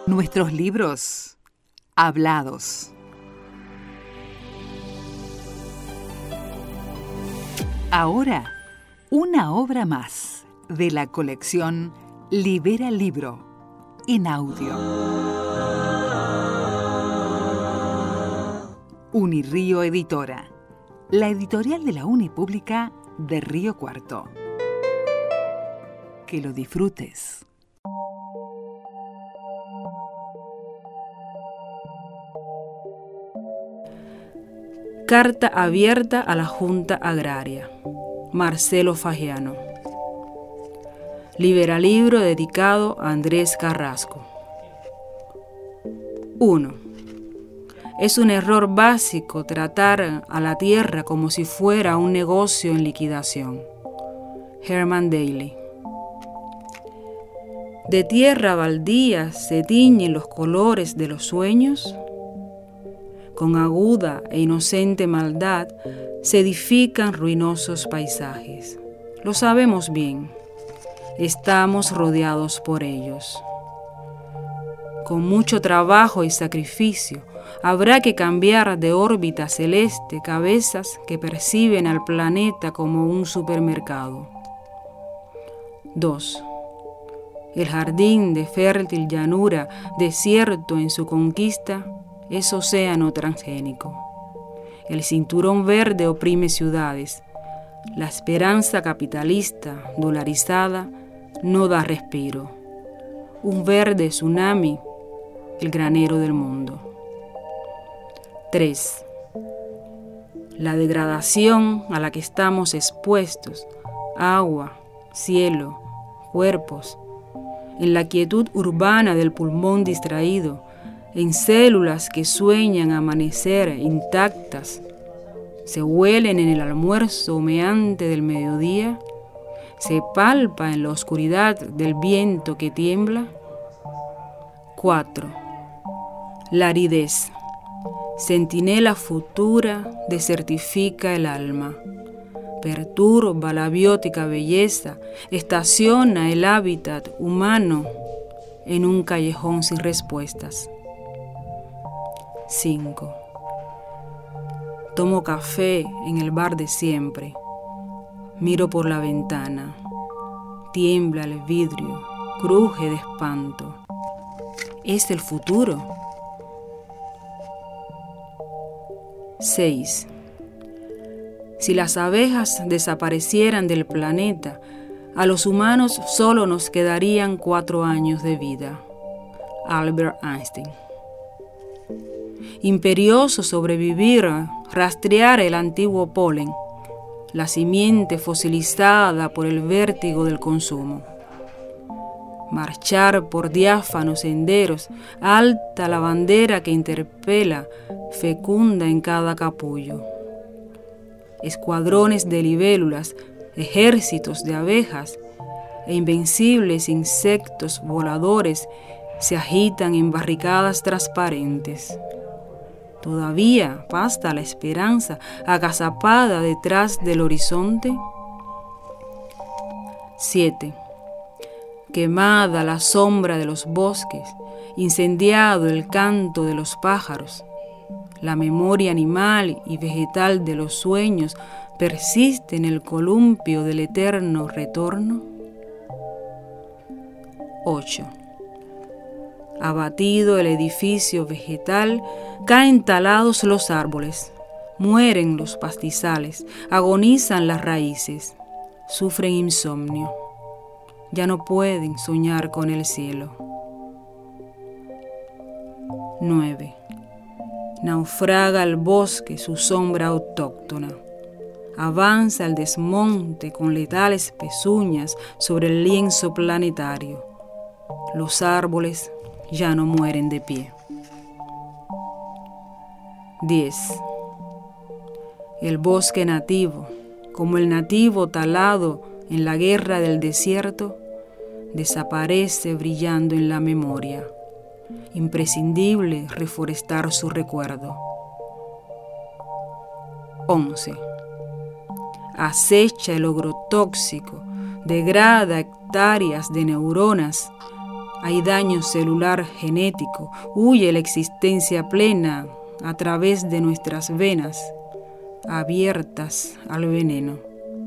Nuestros libros hablados. Ahora, una obra más de la colección Libera Libro en audio. Unirío Editora, la editorial de la Unipública de Río Cuarto. Que lo disfrutes. Carta abierta a la Junta Agraria. Marcelo Fagiano. Libera Libro dedicado a Andrés Carrasco. 1. Es un error básico tratar a la tierra como si fuera un negocio en liquidación. Herman Daly. ¿De tierra baldía se tiñen los colores de los sueños? Con aguda e inocente maldad se edifican ruinosos paisajes. Lo sabemos bien, estamos rodeados por ellos. Con mucho trabajo y sacrificio habrá que cambiar de órbita celeste cabezas que perciben al planeta como un supermercado. 2. El jardín de fértil llanura, desierto en su conquista, es océano transgénico. El cinturón verde oprime ciudades. La esperanza capitalista, dolarizada, no da respiro. Un verde tsunami, el granero del mundo. 3. La degradación a la que estamos expuestos, agua, cielo, cuerpos, en la quietud urbana del pulmón distraído, en células que sueñan amanecer intactas, se huelen en el almuerzo humeante del mediodía, se palpa en la oscuridad del viento que tiembla. 4. La aridez, centinela futura, desertifica el alma, perturba la biótica belleza, estaciona el hábitat humano en un callejón sin respuestas. 5. Tomo café en el bar de siempre. Miro por la ventana. Tiembla el vidrio, cruje de espanto. ¿Es el futuro? 6. Si las abejas desaparecieran del planeta, a los humanos solo nos quedarían 4 años de vida. Albert Einstein. Imperioso sobrevivir, rastrear el antiguo polen, la simiente fosilizada por el vértigo del consumo. Marchar por diáfanos senderos, alta la bandera que interpela, fecunda en cada capullo. Escuadrones de libélulas, ejércitos de abejas e invencibles insectos voladores se agitan en barricadas transparentes. ¿Todavía pasta la esperanza agazapada detrás del horizonte? 7. Quemada la sombra de los bosques, incendiado el canto de los pájaros, la memoria animal y vegetal de los sueños persiste en el columpio del eterno retorno. 8. Abatido el edificio vegetal, caen talados los árboles, mueren los pastizales, agonizan las raíces, sufren insomnio, ya no pueden soñar con el cielo. 9. Naufraga el bosque su sombra autóctona, avanza el desmonte con letales pezuñas sobre el lienzo planetario, los árboles ya no mueren de pie. 10. El bosque nativo, como el nativo talado en la guerra del desierto, desaparece brillando en la memoria. Imprescindible reforestar su recuerdo. 11. Acecha el ogro tóxico, degrada hectáreas de neuronas, Hay daño celular genético, huye la existencia plena a través de nuestras venas, abiertas al veneno.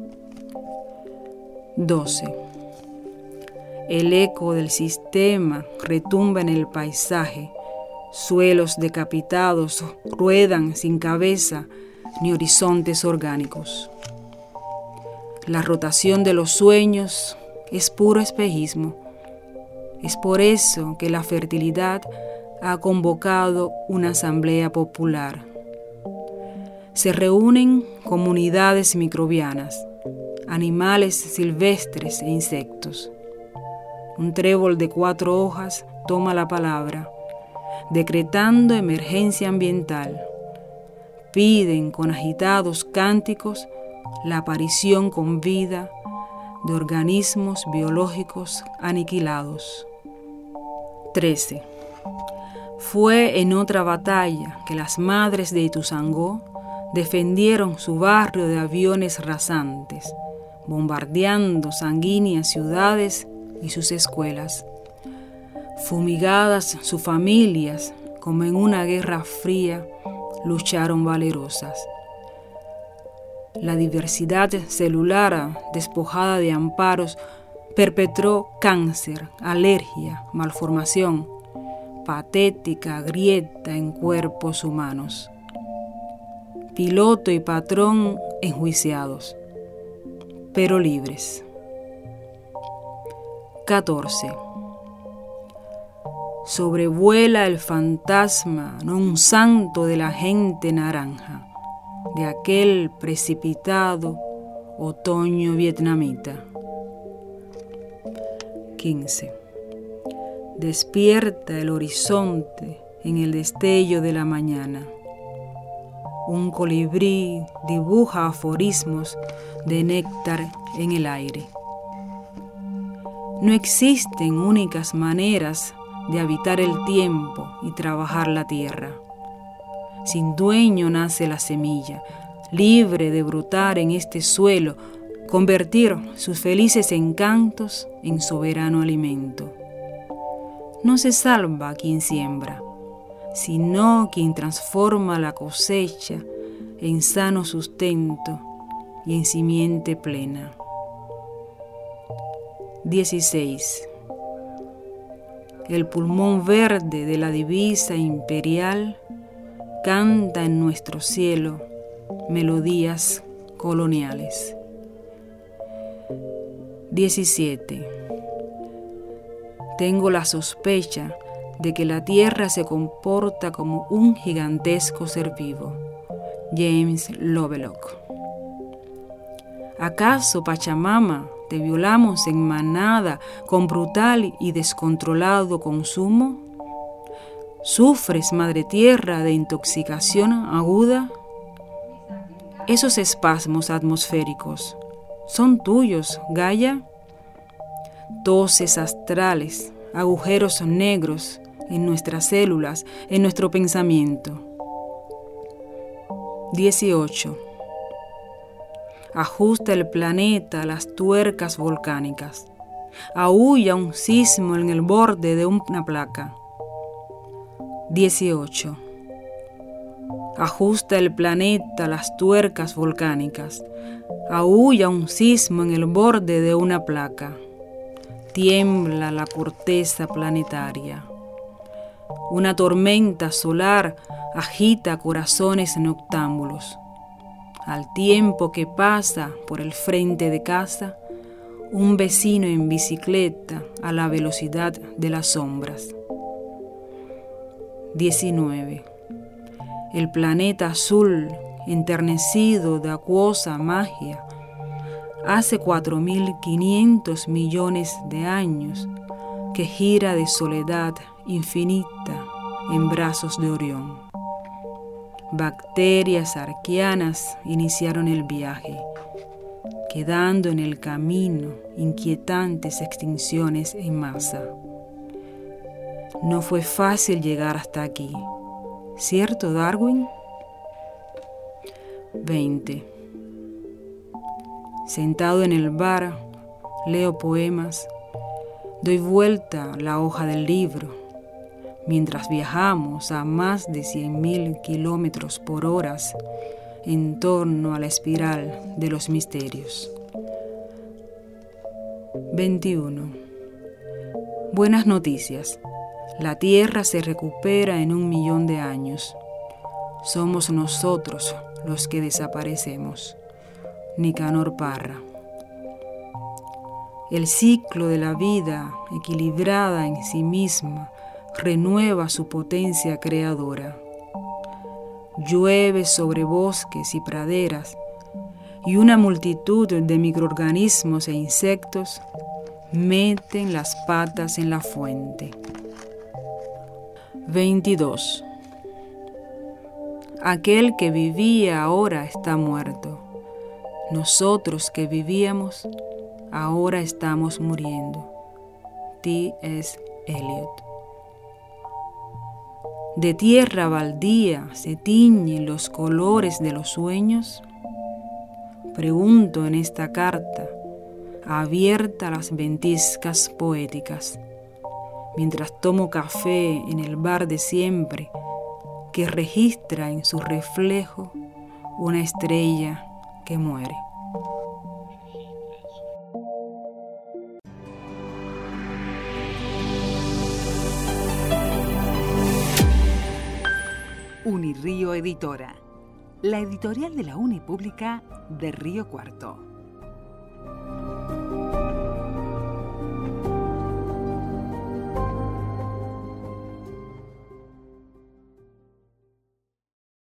12. El eco del sistema retumba en el paisaje, suelos decapitados ruedan sin cabeza ni horizontes orgánicos. La rotación de los sueños es puro espejismo. Es por eso que la fertilidad ha convocado una asamblea popular. Se reúnen comunidades microbianas, animales silvestres e insectos. Un trébol de 4 hojas toma la palabra, decretando emergencia ambiental. Piden con agitados cánticos la aparición con vida de organismos biológicos aniquilados. 13. Fue en otra batalla que las madres de Ituzaingó defendieron su barrio de aviones rasantes, bombardeando sanguíneas ciudades y sus escuelas. Fumigadas sus familias, como en una guerra fría, lucharon valerosas. La diversidad celular, despojada de amparos, perpetró cáncer, alergia, malformación, patética grieta en cuerpos humanos. Piloto y patrón enjuiciados, pero libres. 14. Sobrevuela el fantasma, no un santo de la gente naranja, de aquel precipitado otoño vietnamita. 15. Despierta el horizonte en el destello de la mañana. Un colibrí dibuja aforismos de néctar en el aire. No existen únicas maneras de habitar el tiempo y trabajar la tierra. Sin dueño nace la semilla, libre de brotar en este suelo, convertir sus felices encantos en soberano alimento. No se salva quien siembra, sino quien transforma la cosecha en sano sustento y en simiente plena. 16. El pulmón verde de la divisa imperial canta en nuestro cielo melodías coloniales. 17. Tengo la sospecha de que la tierra se comporta como un gigantesco ser vivo. James Lovelock. ¿Acaso, Pachamama, te violamos en manada con brutal y descontrolado consumo? ¿Sufres, madre tierra, de intoxicación aguda? Esos espasmos atmosféricos, ¿son tuyos, Gaia? Toses astrales, agujeros negros en nuestras células, en nuestro pensamiento. 18. Ajusta el planeta a las tuercas volcánicas. Aúlla un sismo en el borde de una placa. 18. Ajusta el planeta a las tuercas volcánicas. Aúlla un sismo en el borde de una placa. Tiembla la corteza planetaria. Una tormenta solar agita corazones noctámbulos. Al tiempo que pasa por el frente de casa, un vecino en bicicleta a la velocidad de las sombras. 19. El planeta azul, enternecido de acuosa magia, hace 4.500 millones de años que gira de soledad infinita en brazos de Orión. Bacterias arqueanas iniciaron el viaje, quedando en el camino inquietantes extinciones en masa. No fue fácil llegar hasta aquí, ¿cierto, Darwin? 20. Sentado en el bar, leo poemas, Doy vuelta la hoja del libro mientras viajamos a más de 100.000 kilómetros por hora en torno a la espiral de los misterios. 21. Buenas noticias. La Tierra se recupera en 1.000.000 de años. Somos nosotros los que desaparecemos. Nicanor Parra. El ciclo de la vida, equilibrada en sí misma, renueva su potencia creadora. Llueve sobre bosques y praderas, y una multitud de microorganismos e insectos meten las patas en la fuente. 22. Aquel que vivía ahora está muerto. Nosotros que vivíamos, ahora estamos muriendo. T.S. Eliot. ¿De tierra baldía se tiñen los colores de los sueños? Pregunto en esta carta, abierta a las ventiscas poéticas, mientras tomo café en el bar de siempre, que registra en su reflejo una estrella que muere. Unirío Editora, la editorial de la Unipública de Río Cuarto.